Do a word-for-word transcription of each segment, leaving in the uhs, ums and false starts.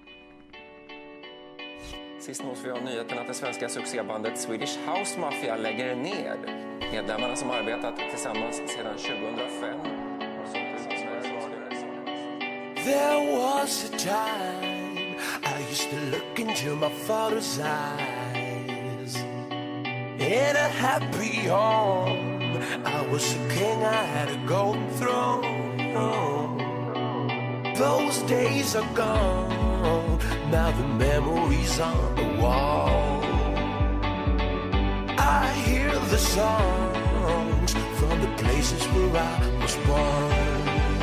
Sist nås vi av nyheten att det svenska succébandet Swedish House Mafia lägger ner. Medlemmarna som arbetat tillsammans sedan tjugohundrafem. There was a time I used to look into my father's eyes. In a happy home, I was a king, I had a golden throne. Those days are gone, now the memories on the wall. I hear the songs from the places where I was born.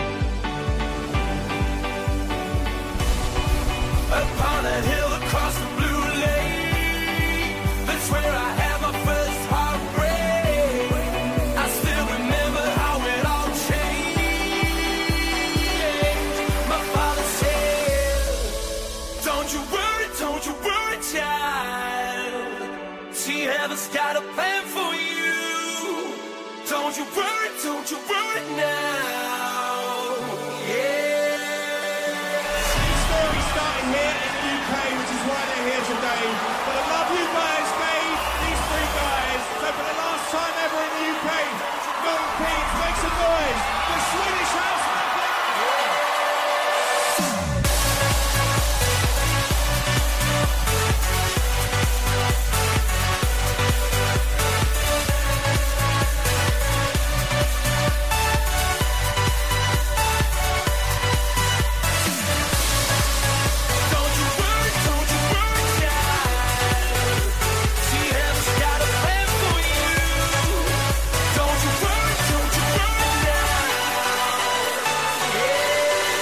Upon that hill across the blue lake, that's where I had my first heartbreak. I still remember how it all changed. My father said, don't you worry, don't you worry, child. See, heaven's got a plan for you. Don't you worry, don't you worry now. Here in the U K, which is why they're here today. But I love you guys gave these three guys, so for the last time ever in the U K, Milton Keynes, make some noise. The Swedish House Mafia.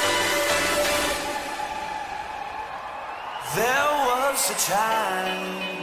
There was a time